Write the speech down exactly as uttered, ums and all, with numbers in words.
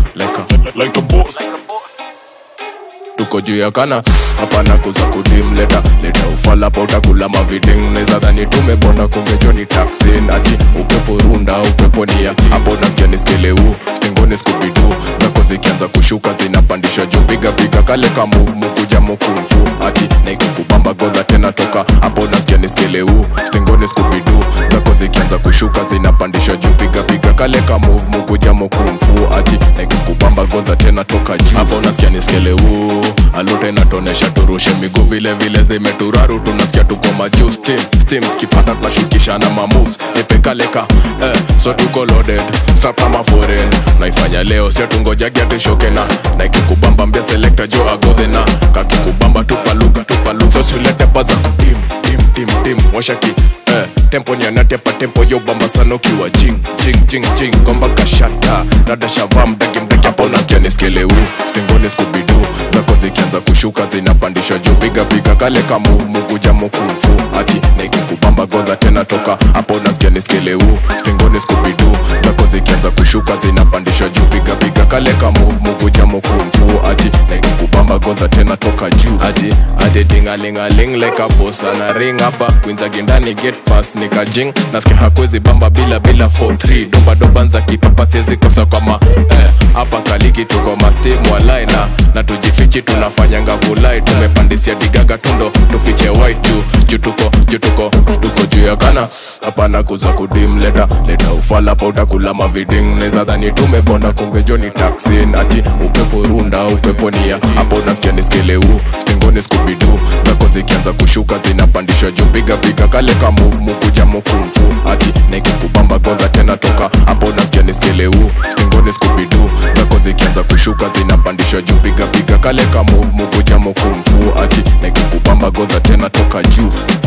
like a, like a boss. Tuko juu ya kana, hapana kuza kudim. Leta, leta ufala pa utakula maviding. Neza dhani tumebonda kumbe joni taxin. Ati upepo runda, upepo nia. Hapo nasikia niskeleu, stingoni skubidu. Zako zikianza kushuka zinapandisha juu. Piga piga kale ka move mukuja mukumfu. Ati naikukubamba godha tena toka. Hapo nasikia niskeleu, stingoni skubidu. Zako zikianza kushuka zinapandisha juu. Piga piga kale ka move mukuja mukumfu. Ati naikukubamba godha tena toka juu. Hapo nasikia niskeleu, alute natonesha turushe miguu vile vile zimeturaru. Tunasikia tuko majuu steam, steam skipata tunashukisha na mamoves. Nipekaleka, eh, so tuko loaded, strap kama foreign. Naifanya leo, sio tungojagi atishoke na na ikikubamba mbia selector jo agodhe na kakikubamba tupaluka, tupaluka. So siulete paza kudim, dim, dim, dim, washaki, eh, tempo ni anatepa tempo yo bamba sana ukiwa jing, jing, jing, jing. Komba kashata, rada shavam, dagi mdagi. Hapo nasikia niskeleu, stingoni skubidu. Zako zikianza kushuka zinapandishwa juu. Piga piga kale ka move mukuja mukumfu. Ati naikukubamba godha tena toka. Hapo nasikia niskeleu, stingoni skubidu. Zako zikianza kushuka zinapandishwa juu. Piga piga kale ka move mukuja mukumfu. Ati naikukubamba godha tena toka juu. Ati ati tingalingaling like a boss ana ring hapa. Kwinza gindani get pass nika jing. Nasikia hakwezi bamba bila bila four three. Doba doba nza kipapa siezi kosa kama eh. Hapa kaliki tuko mastim walai na na tujifichi tunafanyanga vulai. Tumepandisia digaga tundo tufiche white juu. Juu tuko, juu tuko, tuko juu ya kana. Hapana kuza kudim. Leta, leta ufala pa utakula maviding. Neza dhani tumebonda kumbe joni taxin. Ati upepo runda, upepo nia. Hapo nasikia niskeleu, stingoni skubidu. Zako zikianza kushuka zinapandishwa juu. Piga piga kale ka move mukuja mukumfu. Ati naikukubamba godha tena toka. Hapo nasikia niskeleu, stingoni skubidu. Zako zikianza kushuka zinapandishwa juu. Piga piga kale ka move mukuja mukumfu. Ati naikukubamba godha tena toka juu.